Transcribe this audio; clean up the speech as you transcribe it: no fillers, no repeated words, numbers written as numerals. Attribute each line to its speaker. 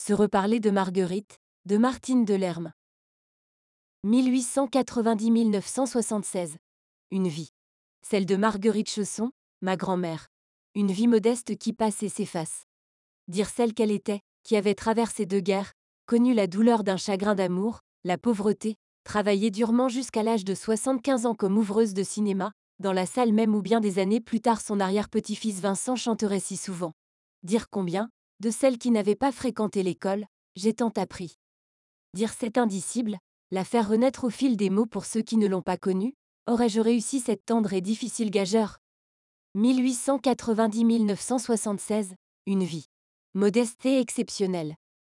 Speaker 1: Se reparler de Marguerite, de Martine Delerme. 1890-1976. Une vie. Celle de Marguerite Chausson, ma grand-mère. Une vie modeste qui passe et s'efface. Dire celle qu'elle était, qui avait traversé deux guerres, connu la douleur d'un chagrin d'amour, la pauvreté, travaillé durement jusqu'à l'âge de 75 ans comme ouvreuse de cinéma, dans la salle même où bien des années plus tard son arrière-petit-fils Vincent chanterait si souvent. Dire combien, de celles qui n'avaient pas fréquenté l'école, j'ai tant appris. Dire c'est indicible, la faire renaître au fil des mots pour ceux qui ne l'ont pas connue, aurais-je réussi cette tendre et difficile gageure 1890-1976, une vie. Modeste et exceptionnelle.